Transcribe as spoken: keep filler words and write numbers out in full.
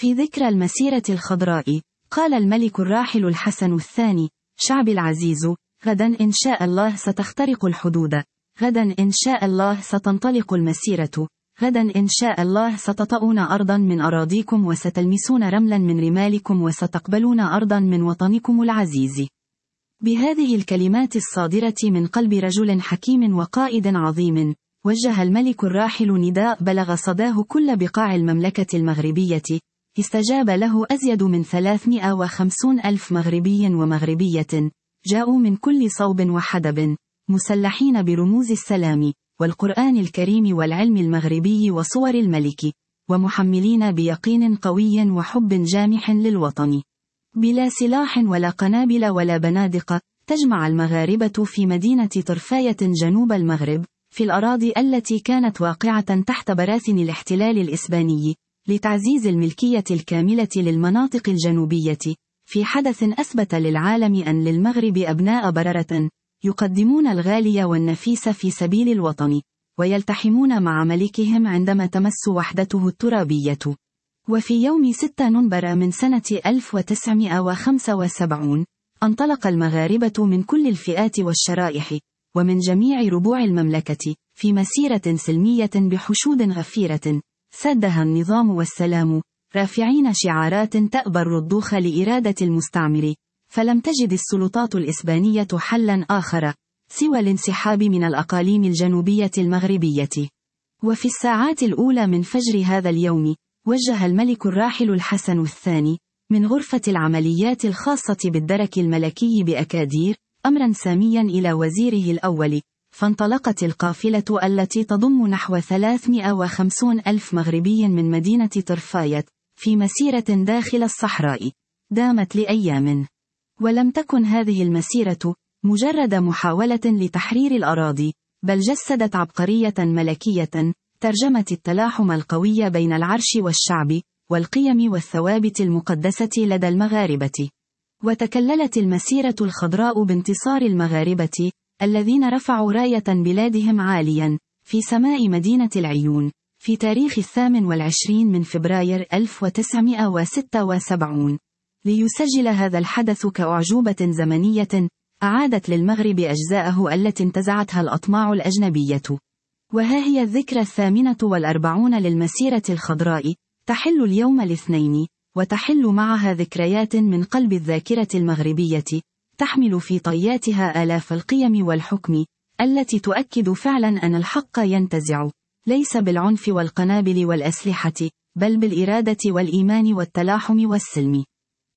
في ذكرى المسيرة الخضراء، قال الملك الراحل الحسن الثاني: شعبي العزيز، غدا إن شاء الله ستخترق الحدود، غدا إن شاء الله ستنطلق المسيرة، غدا إن شاء الله ستطؤون أرضا من أراضيكم وستلمسون رملا من رمالكم وستقبلون أرضا من وطنكم العزيز. بهذه الكلمات الصادرة من قلب رجل حكيم وقائد عظيم، وجه الملك الراحل نداء بلغ صداه كل بقاع المملكة المغربية. استجاب له أزيد من ثلاثمائة وخمسين ألف مغربي ومغربية، جاءوا من كل صوب وحدب، مسلحين برموز السلام والقرآن الكريم والعلم المغربي وصور الملك، ومحملين بيقين قوي وحب جامح للوطن. بلا سلاح ولا قنابل ولا بنادق، تجمع المغاربة في مدينة طرفاية جنوب المغرب، في الأراضي التي كانت واقعة تحت براثن الاحتلال الإسباني، لتعزيز الملكية الكاملة للمناطق الجنوبية، في حدث أثبت للعالم أن للمغرب أبناء بررة، يقدمون الغالي والنفيس في سبيل الوطن، ويلتحمون مع ملكهم عندما تمس وحدته الترابية. وفي يوم ستة نوفمبر من سنة ألف وتسعمائة وخمسة وسبعين، انطلق المغاربة من كل الفئات والشرائح، ومن جميع ربوع المملكة، في مسيرة سلمية بحشود غفيرة، سدها النظام والسلام، رافعين شعارات تأبى الرضوخ لإرادة المستعمر. فلم تجد السلطات الإسبانية حلا آخر سوى الانسحاب من الأقاليم الجنوبية المغربية. وفي الساعات الأولى من فجر هذا اليوم، وجه الملك الراحل الحسن الثاني من غرفة العمليات الخاصة بالدرك الملكي بأكادير أمرا ساميا إلى وزيره الأول، فانطلقت القافلة التي تضم نحو ثلاثمائة وخمسين ألف مغربي من مدينة طرفاية في مسيرة داخل الصحراء دامت لأيام. ولم تكن هذه المسيرة مجرد محاولة لتحرير الأراضي، بل جسدت عبقرية ملكية ترجمت التلاحم القوي بين العرش والشعب والقيم والثوابت المقدسة لدى المغاربة. وتكللت المسيرة الخضراء بانتصار المغاربة الذين رفعوا راية بلادهم عاليا في سماء مدينة العيون في تاريخ الثامن والعشرين من فبراير ألف وتسعمائة وستة وسبعين، ليسجل هذا الحدث كأعجوبة زمنية أعادت للمغرب أجزاءه التي انتزعتها الأطماع الأجنبية. وها هي الذكرى الثامنة والأربعون للمسيرة الخضراء، تحل اليوم الاثنين، وتحل معها ذكريات من قلب الذاكرة المغربية، تحمل في طياتها آلاف القيم والحكم، التي تؤكد فعلا أن الحق ينتزع، ليس بالعنف والقنابل والأسلحة، بل بالإرادة والإيمان والتلاحم والسلم.